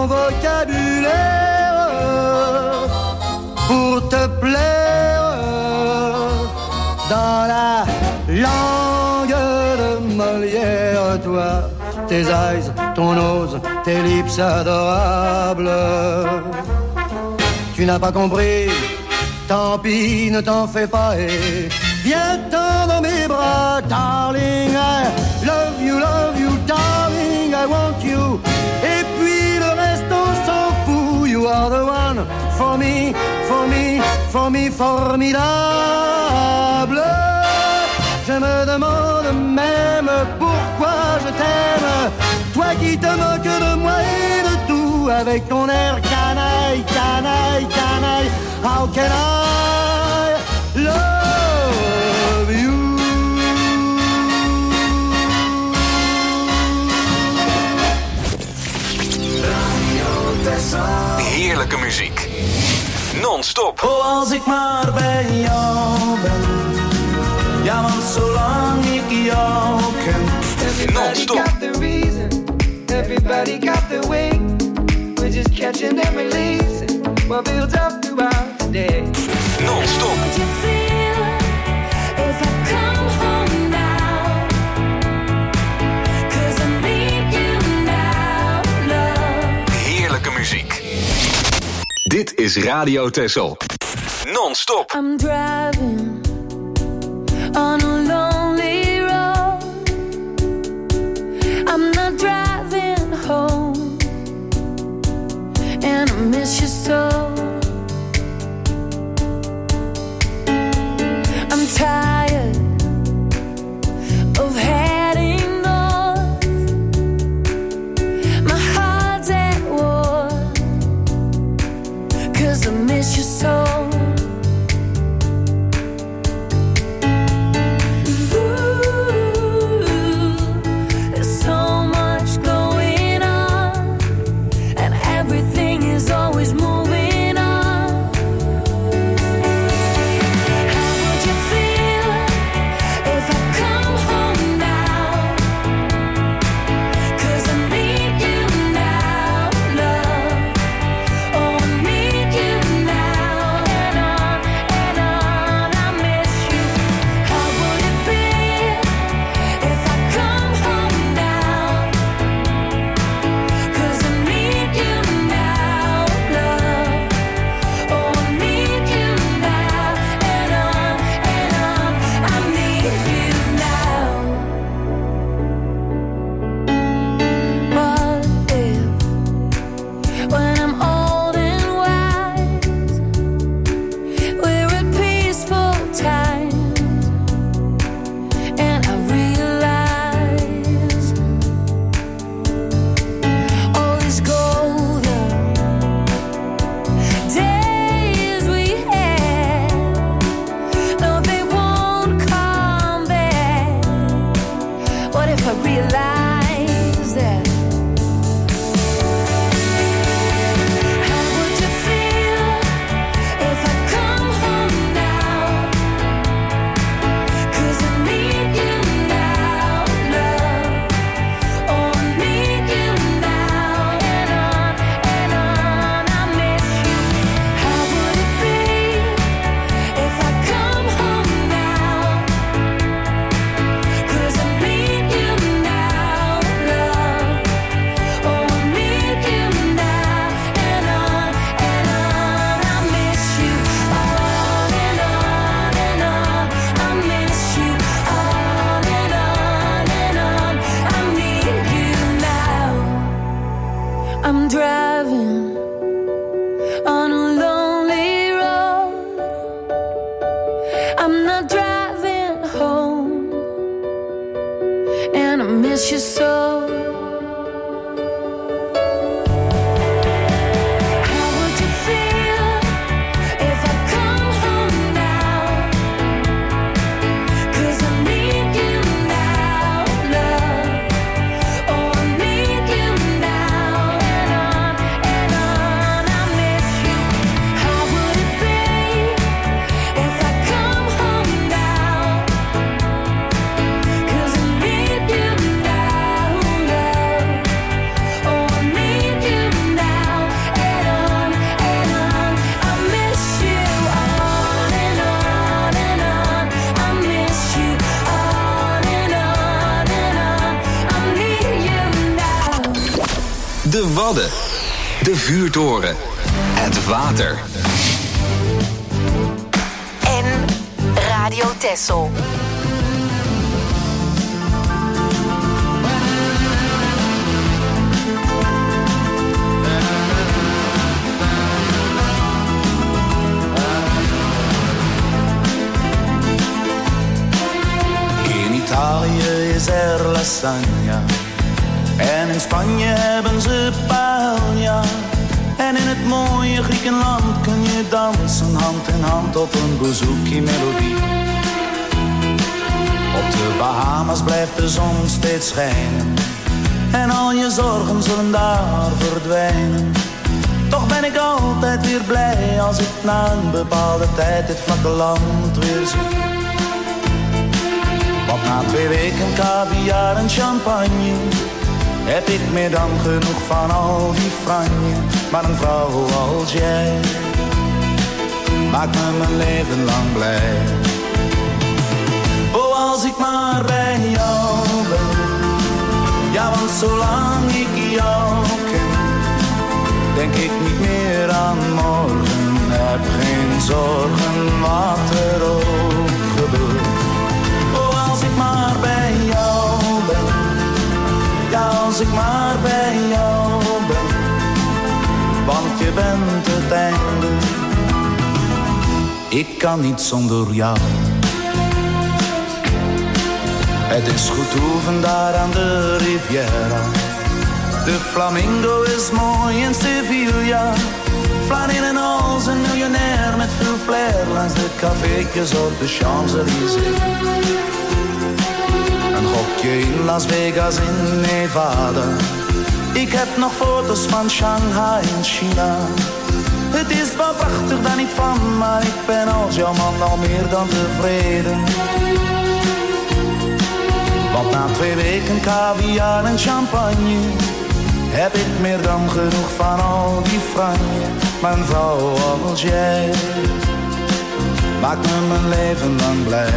mon vocabulaire pour te plaire dans la langue de Molière. Toi, tes eyes, ton nose, tes lips adorables. Tu n'as pas compris, tant pis, ne t'en fais pas et viens-t'en dans mes bras, darling. I love you, darling, I want you. Et puis le reste, on s'en fout. You are the one for me, for me, for me, formidable. Je me demande même pourquoi je t'aime. Toi qui te moques de moi et de tout, avec ton air canaille, canaille, canaille. How can I love you? Heerlijke muziek. Non-stop. Oh, als ik maar bij jou ben. Ja, want zolang ik jou ken. Everybody got the reason. Everybody got the way. We're just catching and releasing what builds up throughout the day. Non-stop. Would you feel if I come home now? 'Cause I need you now, love. Heerlijke muziek. Dit is Radio Texel. Non-stop. I'm driving on a lonely road. I'm not driving home, and I miss you so. I'm tired of heading north. My heart's at war, 'cause I miss you so. De Wadden. De vuurtoren. Het water. En Radio Texel. In Italië is er lasagna. En in Spanje hebben ze paella. En in het mooie Griekenland kun je dansen hand in hand op een bouzouki-melodie. Op de Bahamas blijft de zon steeds schijnen. En al je zorgen zullen daar verdwijnen. Toch ben ik altijd weer blij als ik na een bepaalde tijd dit vlakke land weer zie. Want na 2 weken caviar en champagne heb ik meer dan genoeg van al die franje. Maar een vrouw als jij maakt me mijn leven lang blij. Oh, als ik maar bij jou ben. Ja, want zolang ik jou ken, denk ik niet meer aan morgen. Heb geen zorgen wat er ook gebeurt. Oh, als ik maar bij jou ben. Ja, als ik maar bij jou ben. Want je bent het einde. Ik kan niet zonder jou. Het is goed oefen daar aan de Riviera. De flamingo is mooi in Sevilla. Flaneen en als een miljonair met veel flair langs de caféetjes op de Champs-Élysées. Een hokje in Las Vegas in Nevada. Ik heb nog foto's van Shanghai in China. Het is wel prachtig, daar niet van, maar ik ben als jouw man al meer dan tevreden. Want na 2 weken caviar en champagne heb ik meer dan genoeg van al die franje. Maar een vrouw als jij maakt me mijn leven lang blij.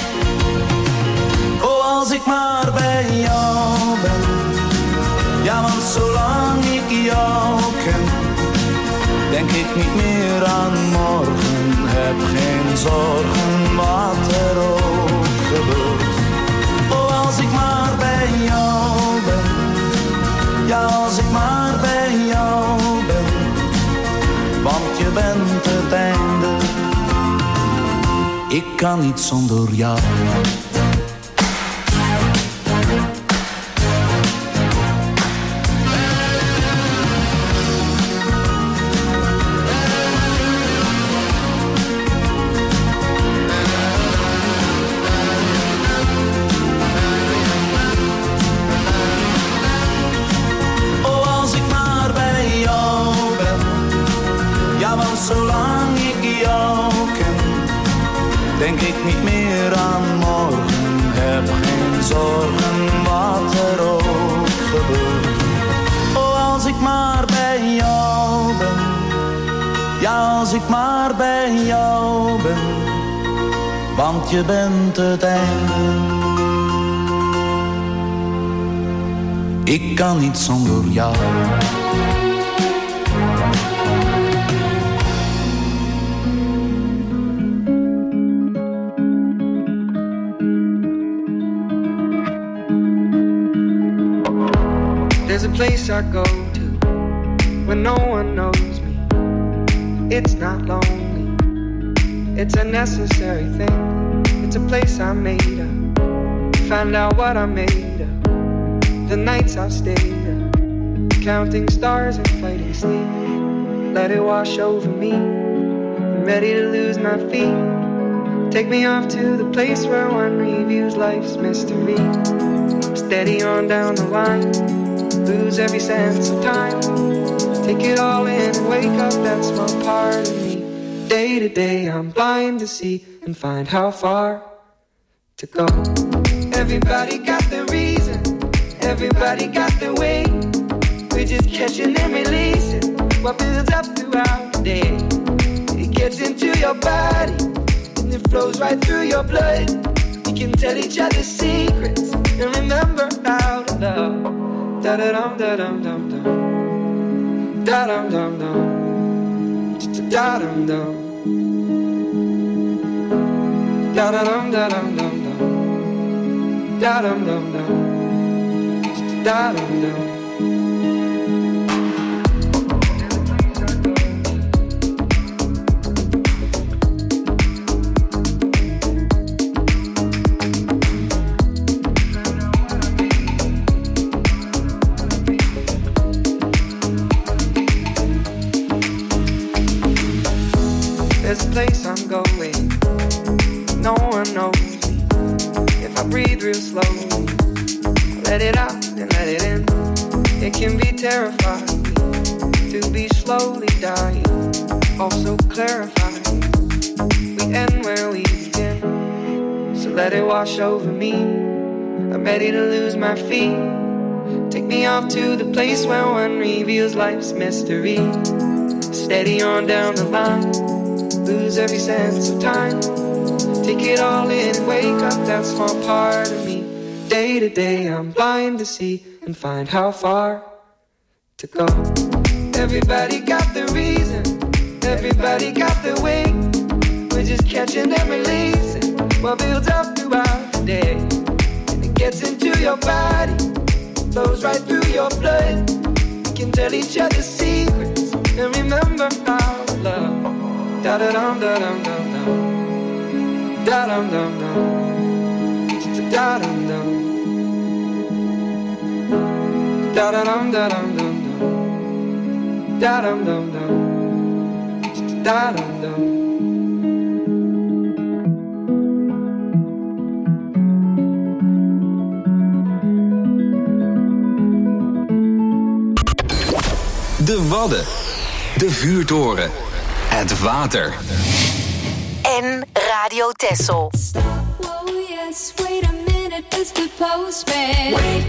Oh, als ik maar bij jou ben. Ja, want zolang ik jou ken, denk ik niet meer aan morgen. Heb geen zorgen wat er ook gebeurt. Oh, als ik maar bij jou ben. Ja, als ik maar bij jou ben. Want je bent het einde. Ik kan niet zonder jou. Zolang ik jou ken, denk ik niet meer aan morgen. Heb geen zorgen wat er ook gebeurt. Oh, als ik maar bij jou ben. Ja, als ik maar bij jou ben. Want je bent het einde. Ik kan niet zonder jou. There's a place I go to when no one knows me. It's not lonely, it's a necessary thing. It's a place I made up, find out what I made of. The nights I've stayed up, counting stars and fighting sleep. Let it wash over me, I'm ready to lose my feet. Take me off to the place where one reviews life's mystery. Steady on down the line, lose every sense of time. Take it all in and wake up that small part of me. Day to day I'm blind to see and find how far to go. Everybody got their reason, everybody got their way. We're just catching and releasing what builds up throughout the day. It gets into your body and it flows right through your blood. We can tell each other secrets and remember how to love. Da-da-dum, da-dum, dum, dum. Da dum dum dum. Da dum dum. Da dum da dum dum dum. Da dum dum dum. Da dum dum. There's a place I'm going, no one knows me. If I breathe real slowly, I let it out and let it in. It can be terrifying to be slowly dying, also clarifying. We end where we begin, so let it wash over me. I'm ready to lose my feet. Take me off to the place where one reveals life's mystery. Steady on down the line, lose every sense of time. Take it all in and wake up that small part of me. Day to day I'm blind to see and find how far to go. Everybody got the reason, everybody got the way. We're just catching and releasing what builds up throughout the day. And it gets into your body, flows right through your blood. We can tell each other secrets and remember our love. Da da dum da dum dum dum. Da dum dum dum. Da dum dum. Da da dum da dum dum dum. Da dum dum dum. Da dum dum. De Wadden. De Vuurtoren. Het water. En Radio Texel. Whoa, yes, wait a minute, Mr. Postman. Wait,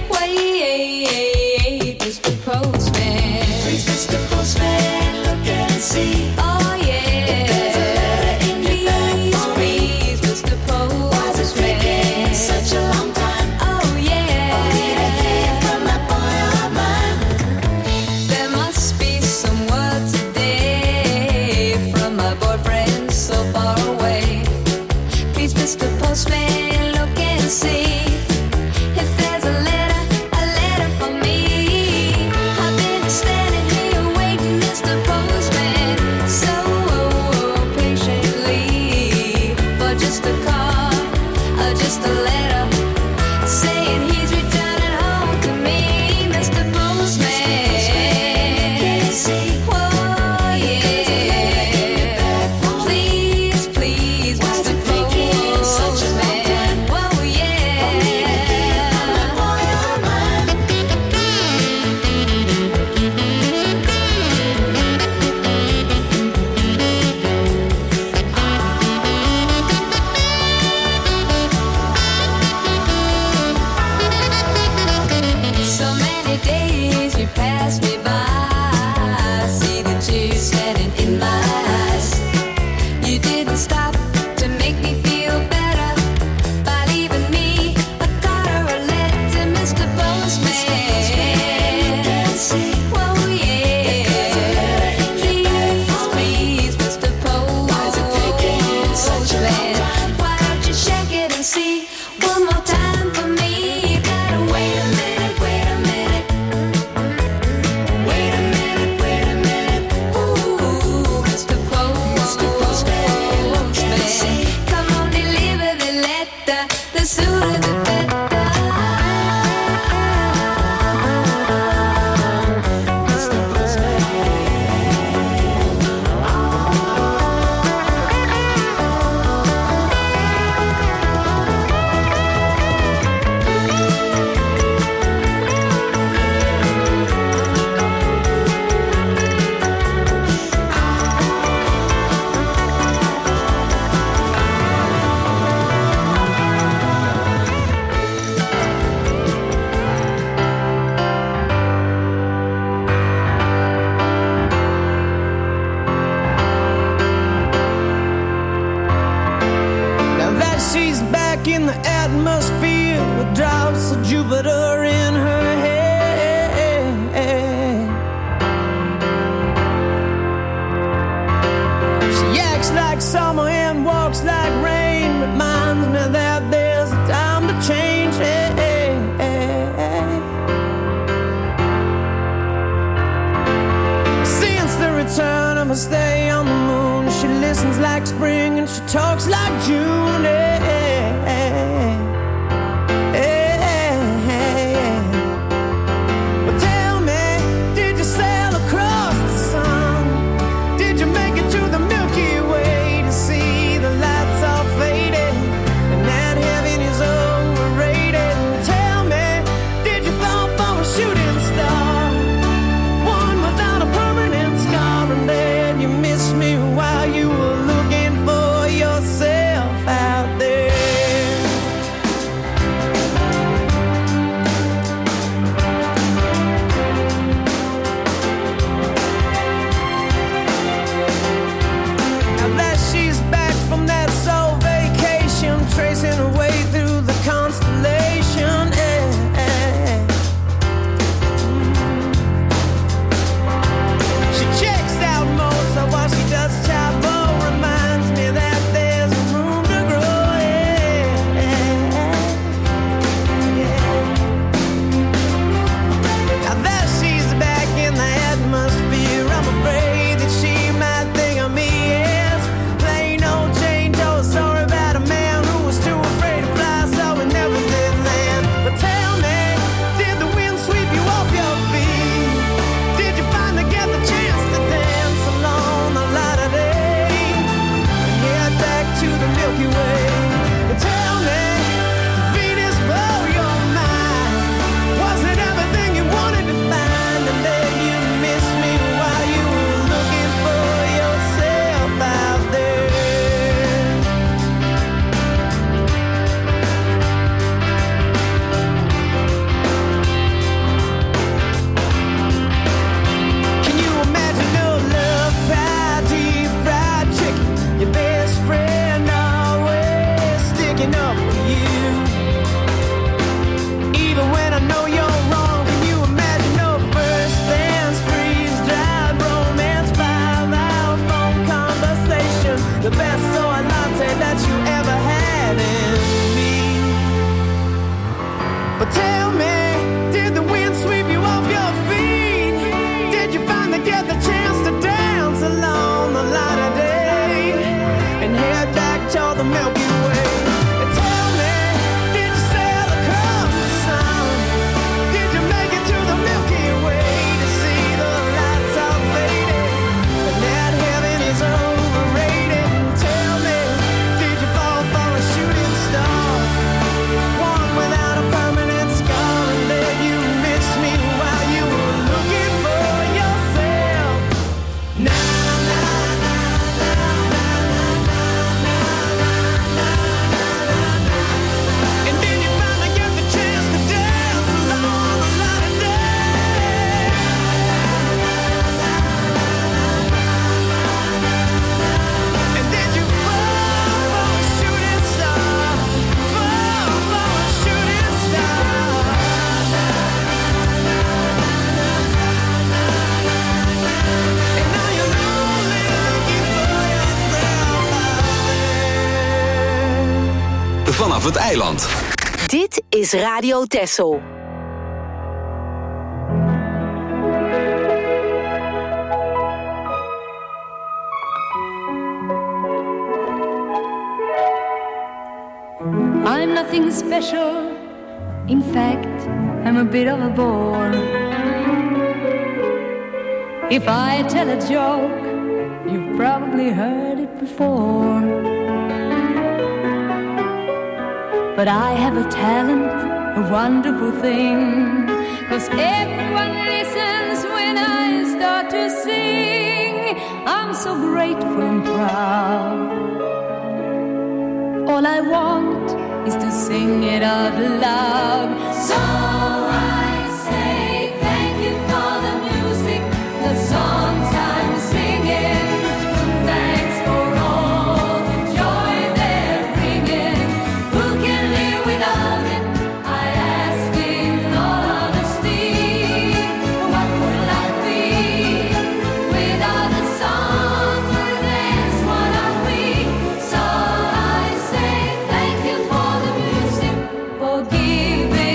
Mr. Postman. Please, Mr. Postman, look and see. Oh, yeah. There's a letter in your bag for me. Please, Mr. Postman. Why's it taking such a long time? Oh, yeah. Only to hear from that boy of mine. There must be some words today from my boyfriend so far away. Please, Mr. Postman, look and see if there's a letter for me. I've been standing here waiting, Mr. Postman, Mama's day on the moon. She listens like spring and she talks like June. Well, tell me, did you sail across the sun? Did you make it to the Milky Way to see the lights all faded and that heaven is overrated? Tell me, did you fall for a shooting star? One without a permanent scar, and then you missed me while you were looking for yourself out there. Now that she's back from that soul vacation, tracing her way through the constellation. She checks out Mozart while she does Chavo. Reminds me that there's room to grow. Now that she's back in the atmosphere, I'm afraid that she might think of me as plain old Jane Doe. A story about a man who was too afraid to fly, so he never did land. But tell me, did the wind sweep you off your feet? Did you finally get the chance to dance along the light of day and head back to the Milky Way? But tell me, did Venus blow your mind? Was it everything you wanted to find? And then you missed me while you were looking for yourself out there. Can you imagine no love pie, deep fried chicken? Your best friend always sticking up for you. Even when I know you're wrong, can you imagine no first dance, freeze-dried romance, 5-hour phone conversation? The best soy latte that you ever had in me. But tell me, did the wind sweep you off your feet? Did you finally get the chance to dance along the light of day and head back to the Milky Way? And tell me, did you sail across the sun? Did you make it to the Milky Way to see the lights all faded and that heaven is overrated? Tell me, did you fall for a shooting star? One without a permanent scar, and then you missed me while you were looking for yourself. Na na na na na na na na na na. And then you finally get the chance to dance along the light of day. And then you fall for a shooting star, fall for a shooting star. And now you're only looking for yourself out there. Vanaf het eiland. Dit is Radio Texel. I'm nothing special. In fact, I'm a bit of a bore. If I tell a joke, you've probably heard it before. But I have a talent, a wonderful thing, 'cause everyone listens when I start to sing. I'm so grateful and proud. All I want is to sing it out loud. So I say thank you for the music, the songs I'm singing. Thanks for all the joy they're bringing. Who can live without it? I ask in all honesty. What would life be without a song? That's what are we. So I say thank you for the music, for giving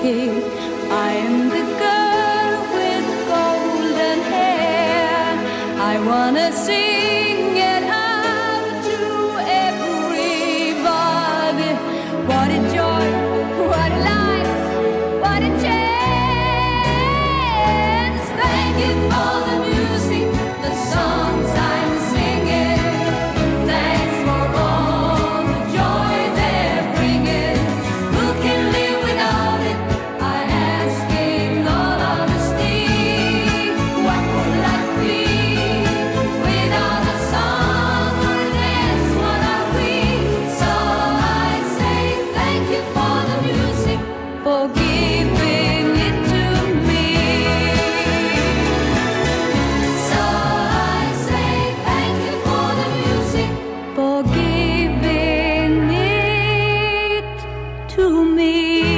kid. I am the girl with golden hair. I wanna sing it out to everybody. What a joy, what a life, what a chance. Thank you for the music, the songs I'm singing. Thanks for all the joy they're bringing. Who can live without it? I ask in all honesty. What would life be without a song or a dance? What are we? So I say thank you for the music, for giving it to me. So I say thank you for the music, for giving it to me.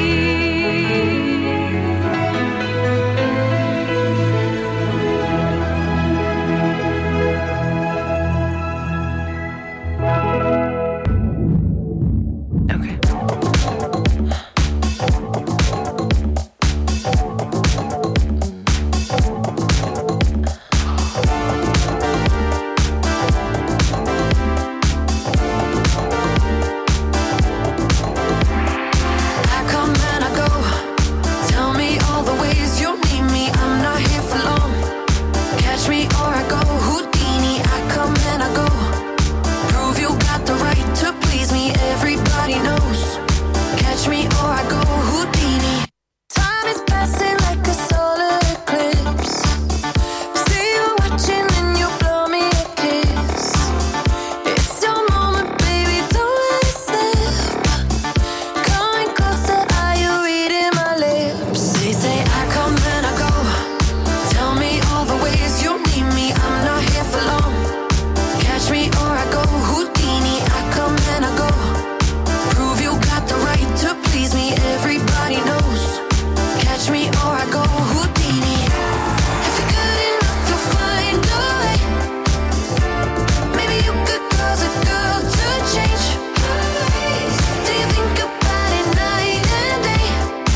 Okay. I come and I go. Tell me all the ways you need me. I'm not here for long. Catch me or I go Houdini. I come and I go. Prove you got the right to please me. Everybody knows. Catch me or I go Houdini. Time is passing like a solar eclipse. See you watching and you blow me a kiss. It's your moment, baby, don't let it slip. Coming closer, are you reading my lips? They say I come and I go. Tell me all the ways you need me. I'm not here for long. Catch me or I go Houdini. I come and I go. Prove you got the right to please me. Everybody knows. Catch me or I go Houdini. If you're good enough, you'll find a way. Maybe you could cause a girl to change. Do you think about it night and day?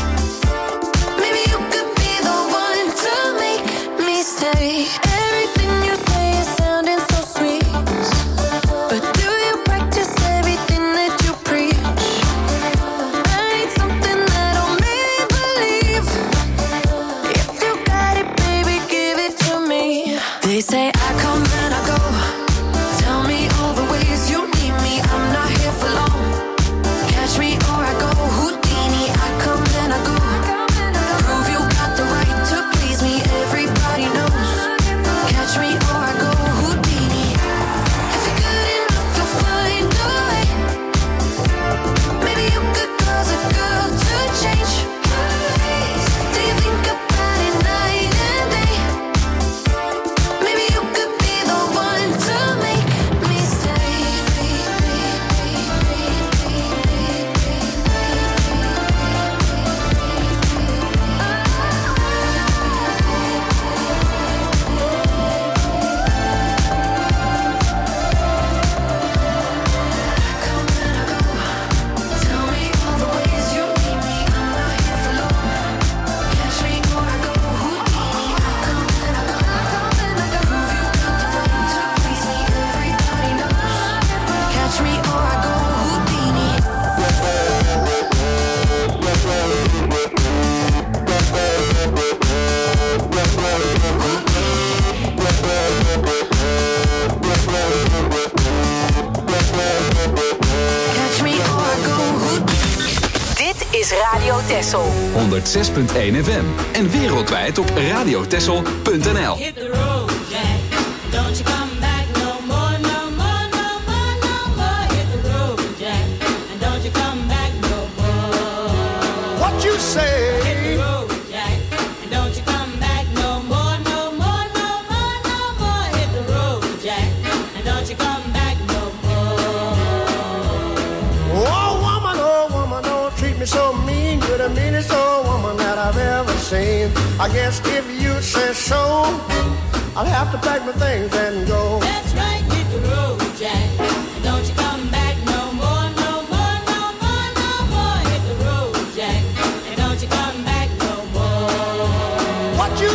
Maybe you could be the one to make me stay. Everything you say is sounding so sweet, but do you practice everything that you preach? I need something that'll make me believe. If you got it, baby, give it to me. They say I come and I go. Tell me all the ways you need me. I'm not here for long. Catch me or I go Houdini. I come and I go. Prove you got the right to please me. Everybody knows. Catch me or I go Houdini. If you're good enough, you'll find a way. Maybe you could cause a girl to change. Do you think about it night and day? Maybe you could be the one to make me stay. Come and I go. Tell me all the ways you need me. I'm not here for long. Catch me or I go Houdini. I come and I go. Prove you got the right to please me. Everybody knows. Catch me or I go Houdini. Catch me or I go Houdini. Dit is Radio Texel. 106.1 FM en wereldwijd op radiotexel.nl. Hit the road, Jack. Don't you come back no more, no more, no more, no more. Hit the road, Jack. And don't you come back no more. What you say? Hit the road, Jack. And don't you come back no more, no more, no more, no more. Hit the road, Jack. And don't you come back no more. Oh woman, don't treat me so mean. You're the meanest old woman that I've ever seen. I guess if you say so, I'll have to pack my things and go. That's right, hit the road, Jack. And don't you come back no more, no more, no more, no more. Hit the road, Jack. And don't you come back.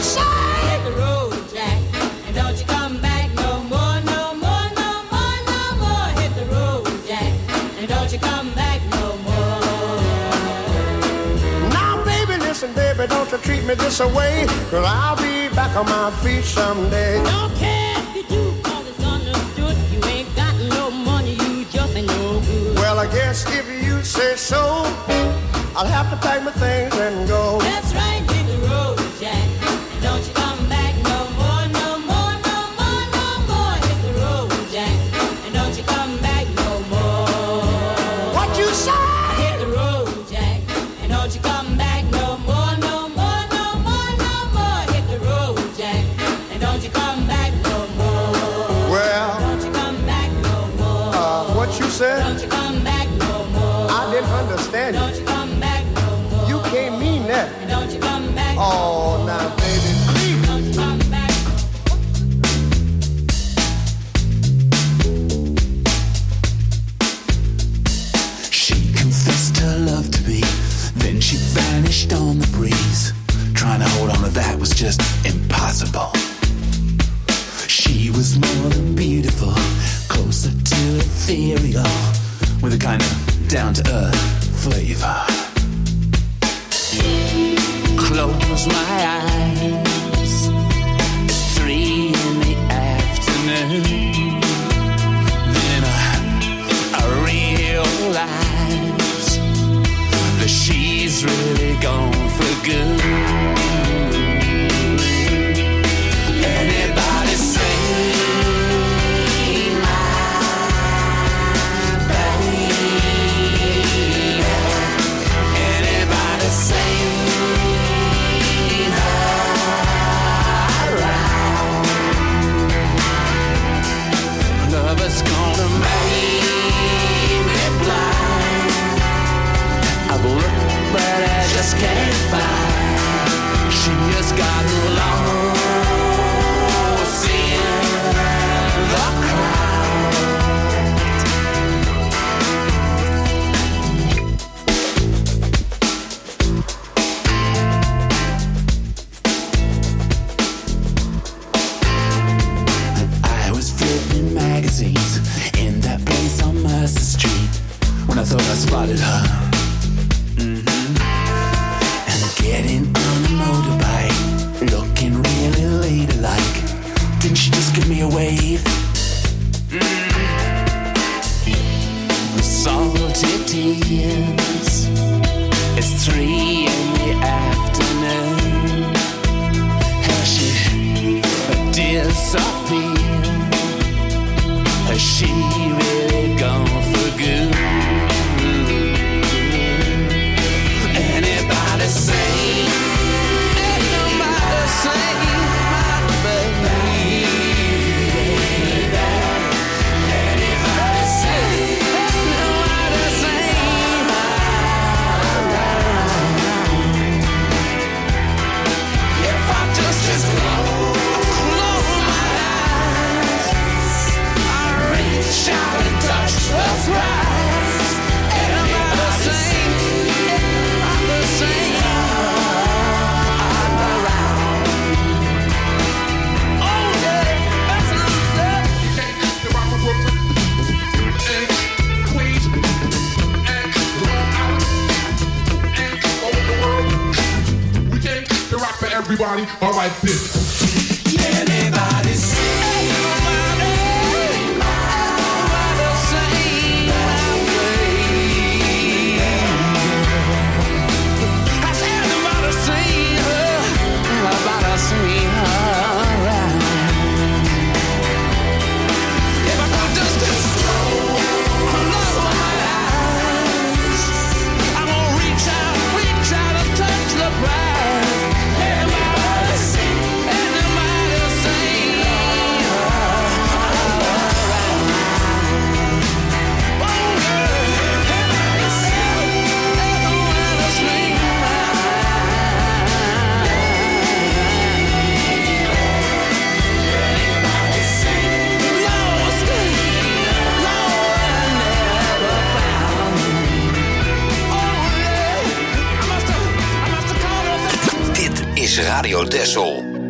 say? Hit the road, Jack, and don't you come back no more, no more, no more, no more. Hit the road, Jack, and don't you come back no more. Now, baby, listen, baby, don't you treat me this away, 'cause I'll be back on my feet someday. Don't care if you do, 'cause it's understood. You ain't got no money, you just ain't no good. Well, I guess if you say so, I'll have to pack my things and go. That's right, hit the road, Jack, and don't you come back no more, no more, no more, no more. Hit the road, Jack, and don't you come back no more. What you say? Hit the road, Jack, and don't you come back no more, no more, no more, no more. Hit the road, Jack, and don't you come back no more. Well, Don't you come back no more. what you said? Don't you come back no more. I didn't understand you. Don't you come back no more. You can't mean that. Don't you come back. Oh, now, baby, please. Don't you come back. She confessed her love to me, then she vanished on the breeze. Trying to hold on to that was just impossible. She was more than beautiful, closer to ethereal, with a kind of down-to-earth flavor. Close my eyes, it's 3 in the afternoon. Then I realize that she's really gone for good. Anybody say my baby? Anybody say lover's gonna make me blind. I've looked, but I just can't find. She has gotten lost in the crowd. I was flipping magazines in that place on Mercer Street when I thought I spotted her. And getting on a motorbike, looking really ladylike. Didn't she just give me a wave? Salty tears. It's 3 in the afternoon. Has she disappeared? Has she really gone for good? Anybody say? Ain't nobody say my baby. Anybody say? Ain't nobody say my if I just close my eyes, I reach out and touch the prize. Anybody say? I'm the same. I'm around. Oh yeah, that's what I'm saying. The rapper Brooklyn and Queens and Long Island and all over the world. We came to rock for everybody. All right, this. Anybody say? Nobody say my baby. Has anybody seen her? Nobody seen her around. If I could just close my eyes, I'm gonna reach out and touch the prize. Anybody see? Anybody see her around? Oh girl, anybody see? Anybody see anybody see? Lost, never found. Oh yeah, I must have called her. Dit is Radio Texel.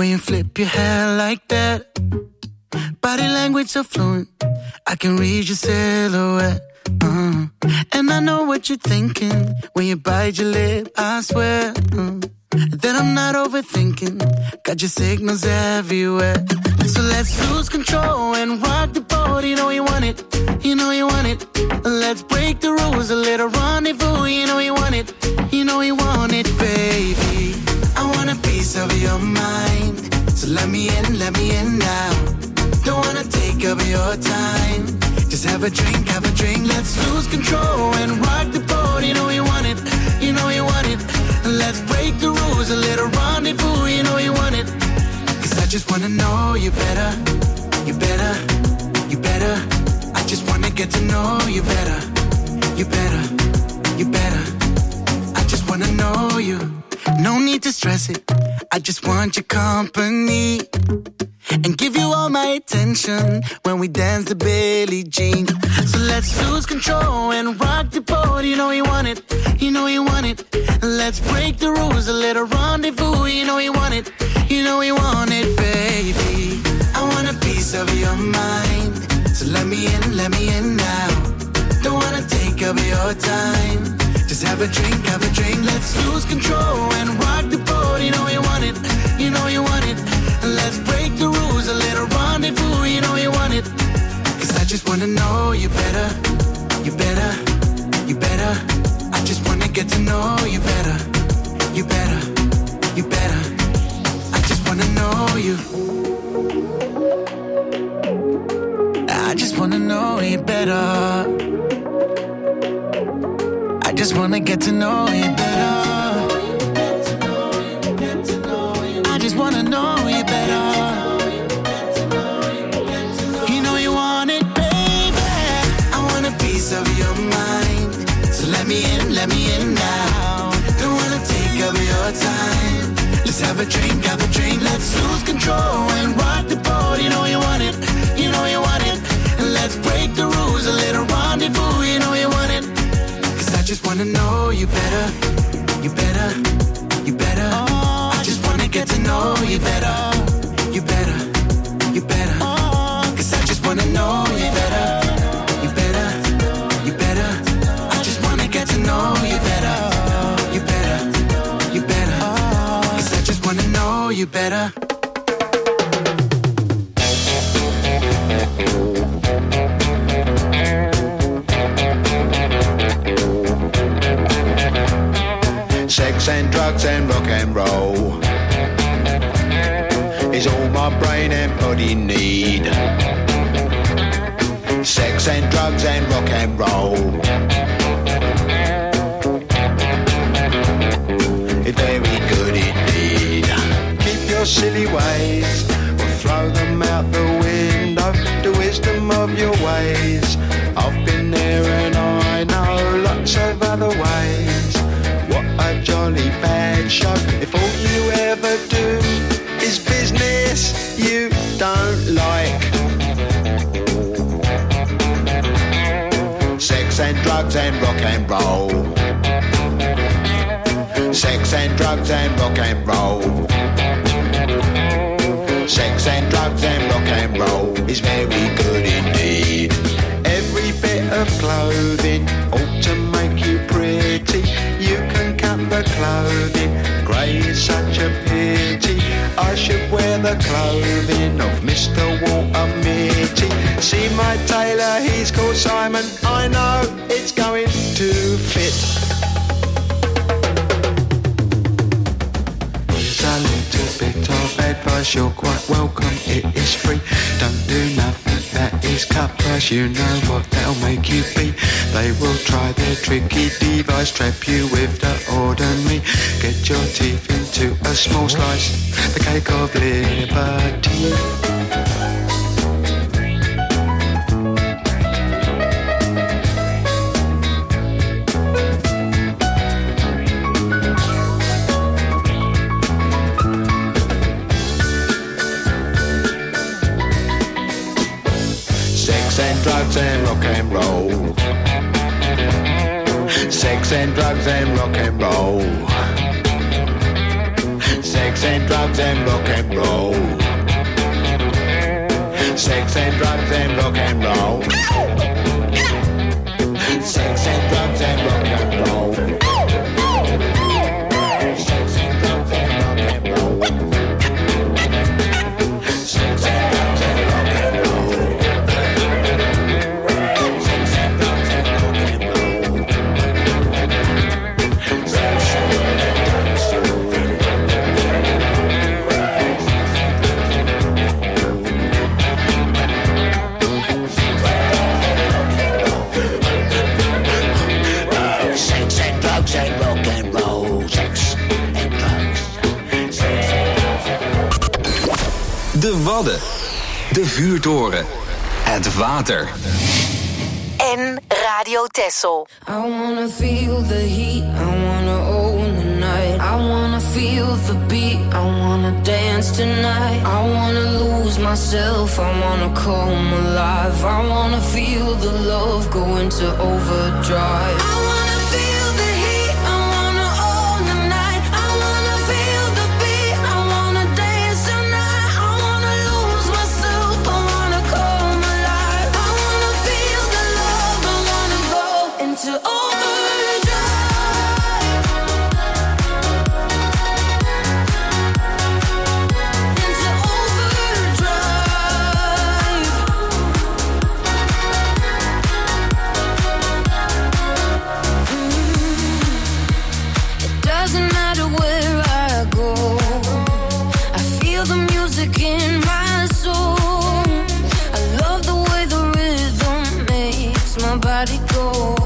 when you flip your hair like that. Body language so fluent, I can read your silhouette. And I know what you're thinking when you bite your lip, I swear that I'm not overthinking. Got your signals everywhere. So let's lose control and rock the boat. You know you want it, you know you want it. Let's break the rules, a little rendezvous. You know you want it, you know you want it, baby. I want a piece of your mind, so let me in now. Don't wanna take up your time, just have a drink, let's lose control and rock the boat. You know you want it, you know you want it. Let's break the rules, a little rendezvous. You know you want it, 'cause I just wanna know you better, you better, you better. I just wanna get to know you better, you better, you better. I just wanna know you, no need to stress it. I just want your company and give you all my attention when we dance to Billie Jean. So let's lose control and rock the boat. You know you want it, you know you want it. Let's break the rules, a little rendezvous. You know you want it, you know you want it, baby. I want a piece of your mind, so let me in now. Don't wanna take up your time, just have a drink, let's lose control and rock the boat. You know you want it, you know you want it. Let's break the rules, a little rendezvous. You know you want it, 'cause I just wanna know you better, you better, you better. I just wanna get to know you better, you better, you better. I just wanna know you, I just wanna know you better. I just wanna get to know you better. I just wanna know you better. You know you want it, baby. I want a piece of your mind, so let me in now. Don't wanna take up your time, let's have a drink, let's lose control and rock the boat. You know you want it, you know you want it. Let's break the rules, a little rendezvous. You know you want it, I just wanna know you better, you better, you better. I just wanna get to know you better, you better, you better. 'Cause I just wanna know you better, you better, you better. I just wanna get to know you better, you better, you better. 'Cause I just wanna know you better. Sex and drugs and rock and roll is all my brain and body need. Sex and drugs and rock and roll, it's very good indeed. Keep your silly ways or throw them out the window. The wisdom of your ways, I've been there and I know lots of other ways. What a jolly bad show if all you ever do is business you don't like. Sex and drugs and rock and roll. Sex and drugs and rock and roll. Sex and drugs and rock and roll is very good indeed. Every bit of clothing ought to make you pretty. You can cut the clothing, grey is such a pity. I should wear the clothing of Mr. Walter Mitty. See my tailor, he's called Simon. I know it's going to fit. Here's a little bit of advice, you're quite welcome, it is free. Don't do nothing that is cut price, you know what they'll make you be. They will try their tricky device, trap you with the ordinary. Get your teeth into a small slice, the cake of liberty. Drugs and rock and roll. Sex and drugs and rock and roll. Sex and drugs and rock and roll. Sex and drugs and rock and roll. Sex and drugs and rock and roll. Sex and drugs and rock and roll. Sex and drugs and rock and roll. Sex and drugs and rock and roll. Sex and drugs and rock and roll. Sex and drugs. De Wadden. De Vuurtoren. Het water. En Radio Texel. I wanna feel the heat, I wanna own the night. I wanna feel the beat, I wanna dance tonight. I wanna lose myself, I wanna come alive. I wanna feel the love go into overdrive. I wanna feel the heat, I wanna own the night. I wanna feel the beat, I wanna dance tonight. I wanna lose myself, I wanna come alive. I wanna feel the love, I wanna go into overdrive. Into overdrive. It doesn't matter where I go, I feel the music in my soul. I love the way the rhythm makes my body go.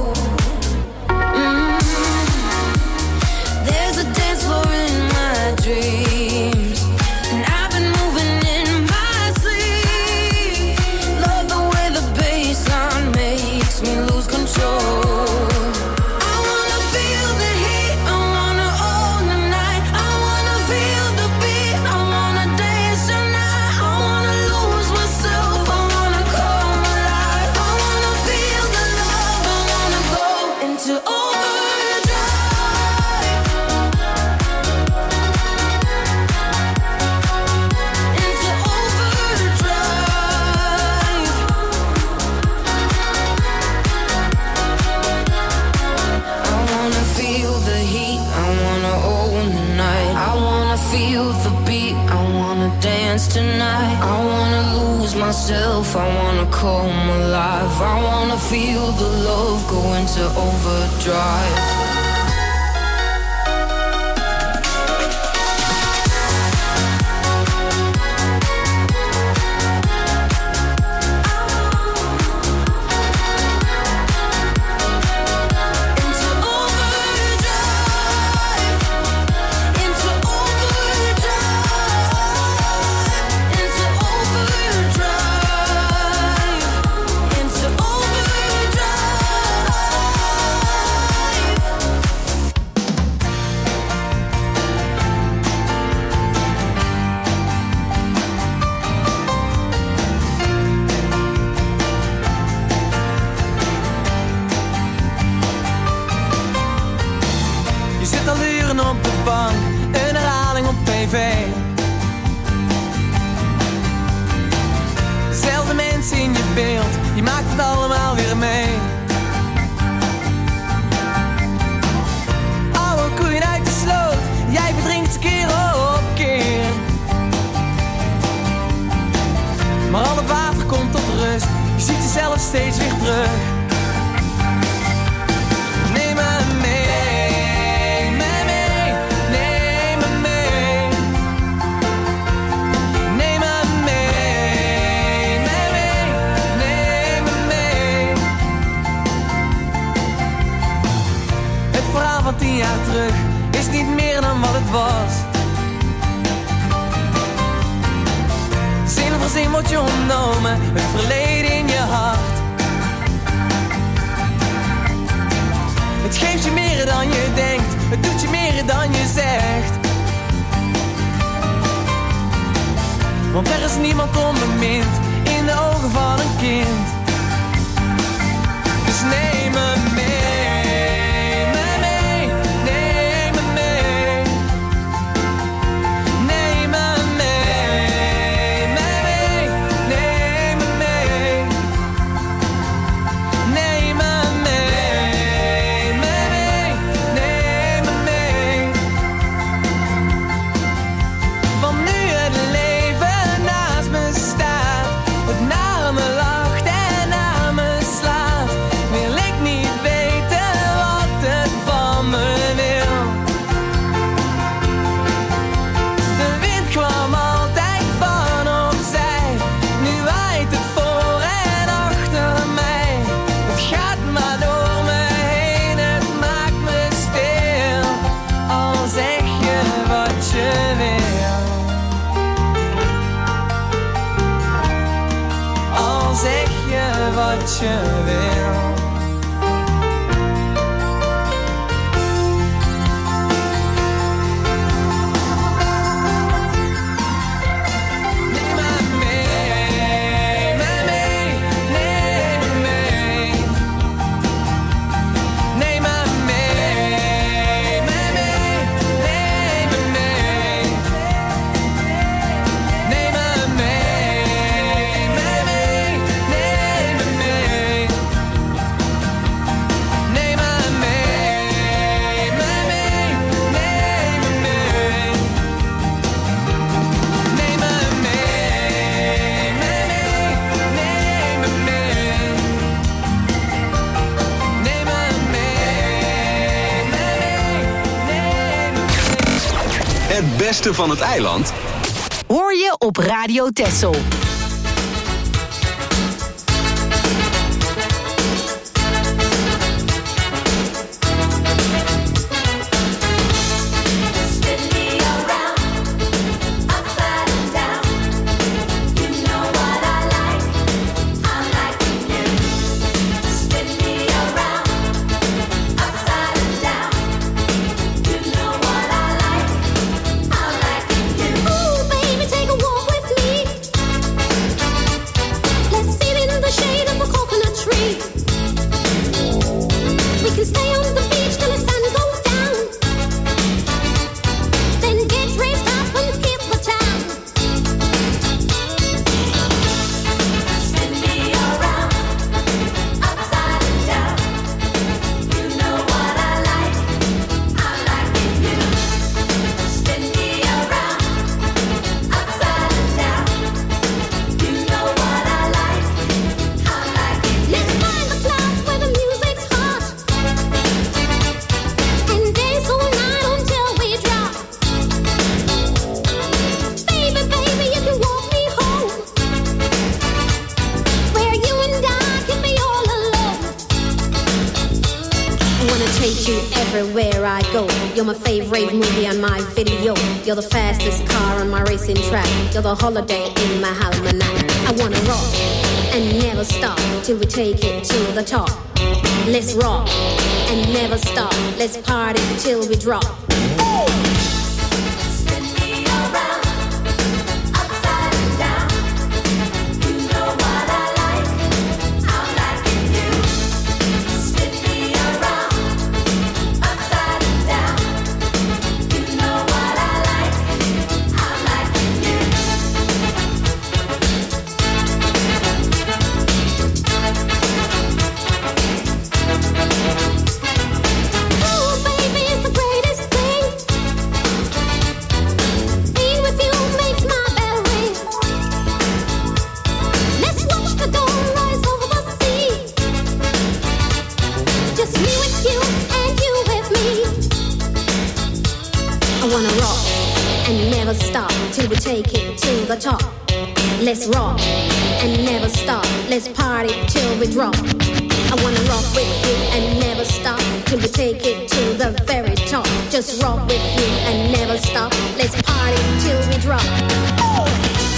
There's a dance floor in my dreams, and I've been moving in my sleep. Love the way the bassline makes me lose control. I wanna feel the heat, I wanna own the night. I wanna feel the beat, I wanna dance tonight. I wanna lose myself, I wanna come alive. I wanna feel the love, I wanna go into overdrive. Into overdrive. I wanna feel the heat, I wanna own the night. I wanna feel the beat, I wanna dance tonight. I wanna lose myself, I wanna come alive. I wanna feel the love go into overdrive. Into overdrive. Into overdrive. Into overdrive. Into Je zit al uren op de bank, een herhaling op tv. Dezelfde mensen in je beeld, je maakt het allemaal weer mee. Oude koeien uit de sloot, jij verdrinkt ze keer op keer. Maar al het water komt tot rust, je ziet jezelf steeds weer terug. Neem me mee. Van 10 jaar terug is niet meer dan wat het was. Zin voor zin wordt je ontnomen, het verleden in je hart. Het geeft je meer dan je denkt, het doet je meer dan je zegt. Want er is niemand onbemind in de ogen van een kind. Dus neem me mee. wat je wil. Het beste van het eiland hoor je op Radio Texel. You're my favorite movie on my video. You're the fastest car on my racing track. You're the holiday in my almanac. I wanna rock and never stop till we take it to the top. Let's rock and never stop. Let's party till we drop. Top. Let's rock and never stop. Let's party till we drop. I wanna rock with you and never stop till we take it to the very top. Just rock with you and never stop. Let's party till we drop. Oh!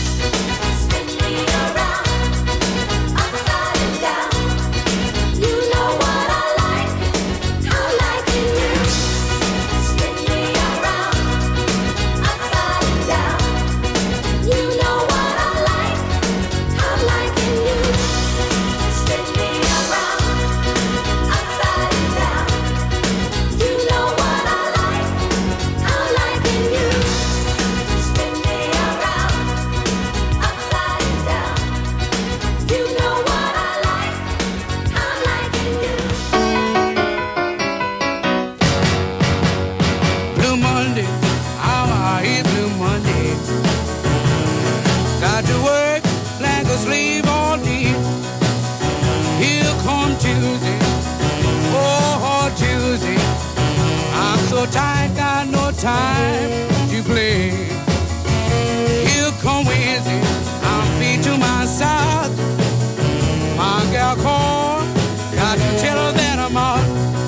Time to play. Here come Wednesday, I'm feet to my side. My gal called, got to tell her that I'm out.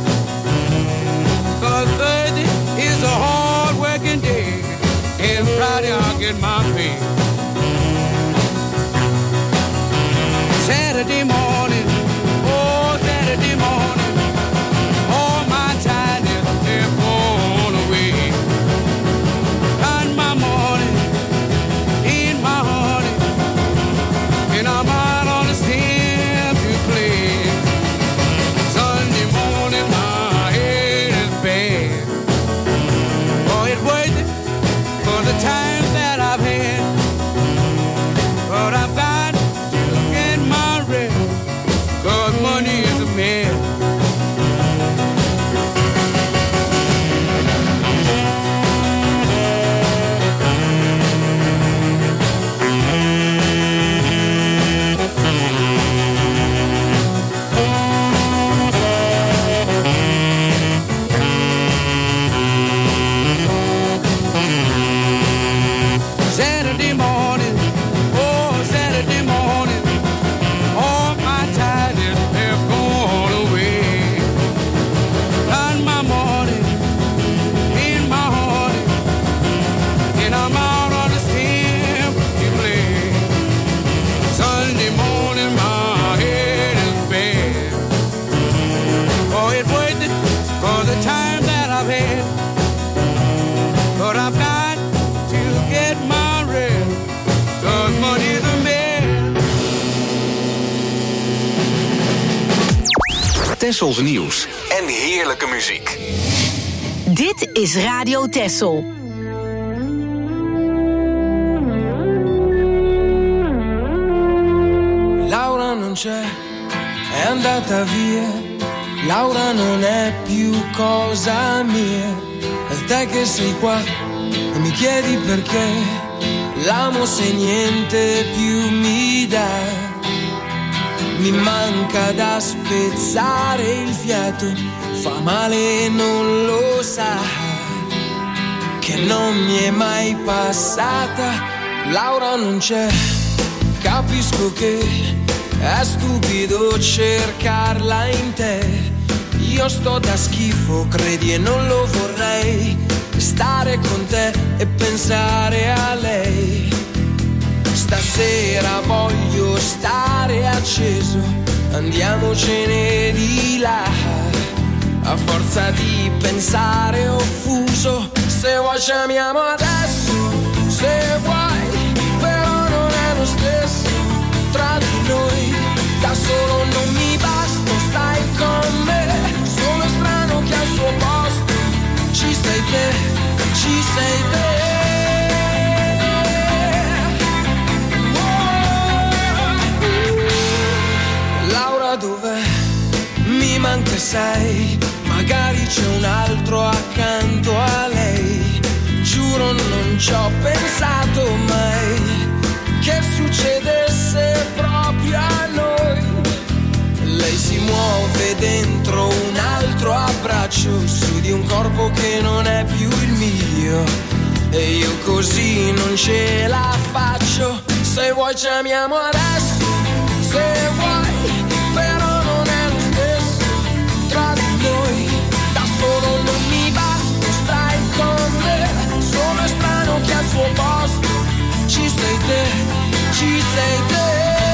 'Cause Thursday is a hard working day, and Friday I'll get my pay. Saturday morning, Tessels nieuws en heerlijke muziek. Dit is Radio Tessel. Laura non c'è, è andata via. Laura non è più cosa mia. E te che sei qua e mi chiedi perché l'amo se niente più mi dà. Mi manca da spezzare il fiato, fa male e non lo sa, che non mi è mai passata. Laura non c'è, capisco che è stupido cercarla in te. Io sto da schifo, credi, e non lo vorrei, stare con te e pensare a lei. Stasera voglio stare acceso, andiamocene di là. A forza di pensare offuso, se vuoi ci amiamo adesso, se vuoi, però non è lo stesso tra di noi. Da solo non mi basta, stai con me, sono strano che al suo posto ci sei te, ci sei te. Dov'è? Mi manca, sai, magari c'è un altro accanto a lei. Giuro non ci ho pensato mai che succedesse proprio a noi. Lei si muove dentro un altro abbraccio, su di un corpo che non è più il mio, e io così non ce la faccio. Se vuoi ci amiamo adesso, se vuoi, però non è lo stesso tra di noi. Da solo non mi basta, stai con me, sono strano che al suo posto ci sei te, ci sei te.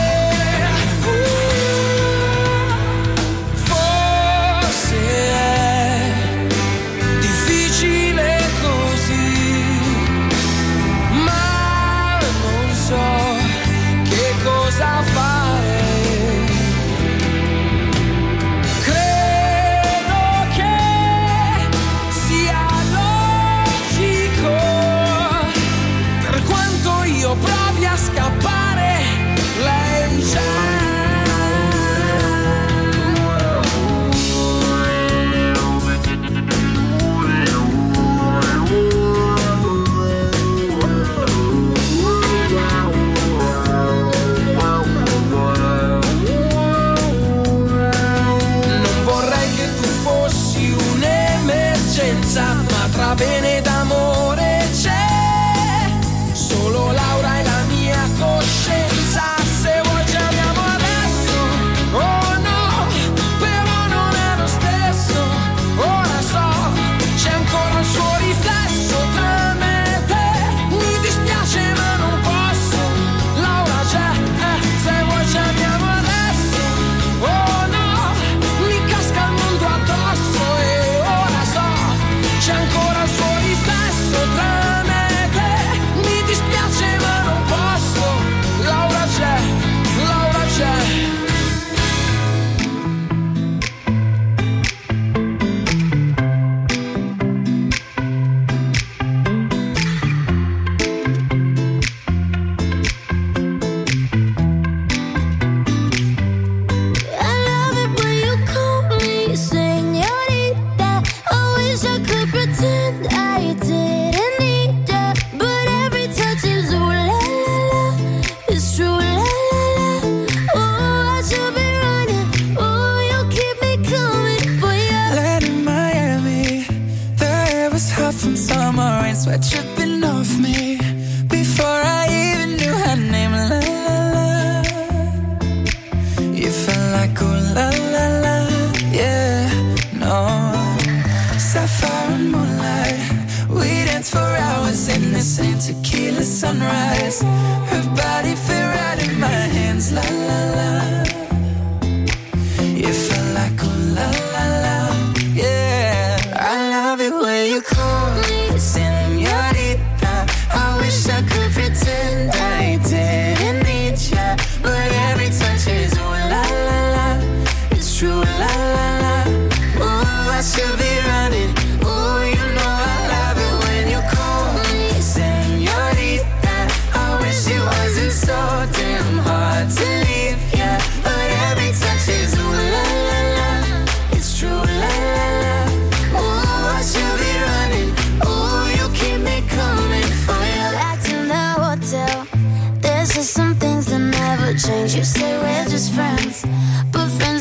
Forse è difficile così, ma non so che cosa fare. Provi a scappare, lei non vorrei che tu fossi un'emergenza, ma tra bene d'amore c'è solo Laura e la mia coscienza. Se vuoi ci amiamo adesso, oh no, però non è lo stesso. Ora so, c'è ancora il suo riflesso tra me e te. Mi dispiace ma non posso, Laura c'è, se vuoi ci amiamo adesso, oh no, mi casca il mondo addosso. E ora so, c'è ancora il suo riflesso tra me. Laura c'è, Laura c'è. Sweat dripping off me before I even knew her name. La la la, you felt like oh la la la, yeah, no. Sapphire and moonlight, we danced for hours in the same tequila sunrise. Her body fit right in my hands. La la la, you felt like oh la la la, yeah. I love it when you call me señorita. I wish I could pretend I didn't need ya, but every touch is ooh la la la. It's true la la la. we're just friends. But then